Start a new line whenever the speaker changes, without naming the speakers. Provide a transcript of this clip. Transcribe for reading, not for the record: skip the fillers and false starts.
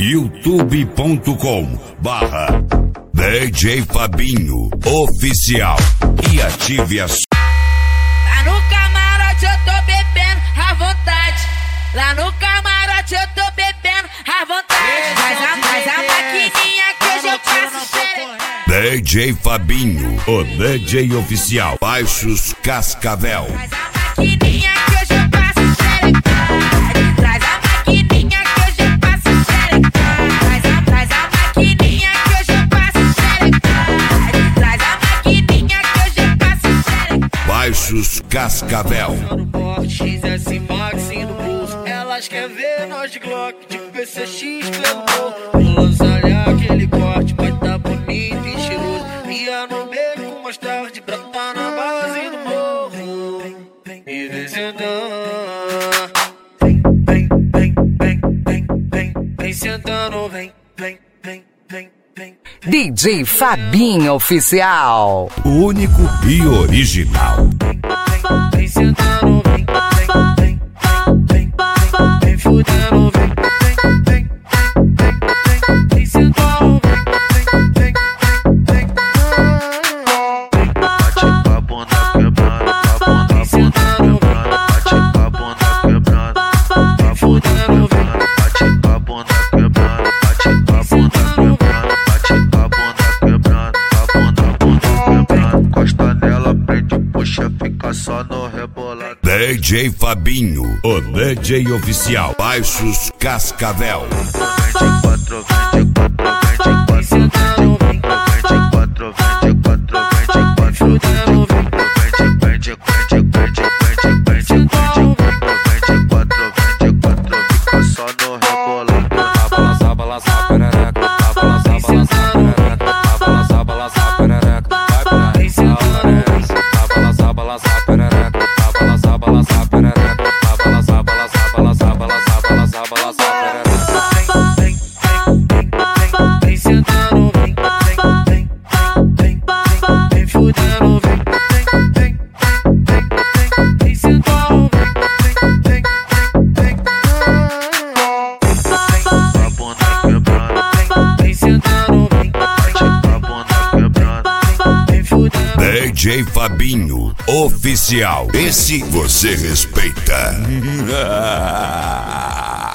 youtube.com/DJ Fabinho Oficial e ative a sua.
Lá no camarote eu tô bebendo à vontade. Lá no camarote eu tô bebendo à vontade. Faz a maquininha que hoje eu faço xereca.
DJ Fabinho, o DJ Oficial. Baixos Cascavel.
Faz a maquininha que hoje eu faço xereca. Traz a maquininha que hoje eu faço xereca. Traz a maquininha que hoje eu faço xereca. Traz a maquininha que hoje eu faço xereca.
Baixos Cascavel.
No porte, XS Max no bolso. Elas querem ver nós de Glock, de PCX pelo bolso. Vou lançar aquele corte, vai tá bonito e cheiroso. Ia no beco, mais tarde, pra tá na base do morro. E vem sentando. Vem sentando, vem.
DJ Fabinho Oficial.
Único e original.
Vem sentando, vem fudendo, vem sentando, vem. Bate com a bunda quebrando, vem sentando, bate com a bunda quebrando, vem fudendo, vem. Bate com a bunda quebrando, bate com a bunda quebrando, bate com a bunda quebrando, quebrando. Costa nela, prende, puxa, fica só no rebolado.
DJ Fabinho, o DJ Oficial. Baixos Cascavel.
24, fica só no rebolado. Balança, balança, perereca. Balança, balança, perereca. Balança, balança, perereca. Vai pra Balança, balança, perereca. Balança, balança, perereca. Balança, balança, balança, balança, balança, balança, perereca. Vem sentando, vem fudendo, vem sentando, vem. A bunda quebrando, vem sentando, vem. A bunda quebrando, vem fudendo.
DJ Fabinho Oficial. Esse você respeita.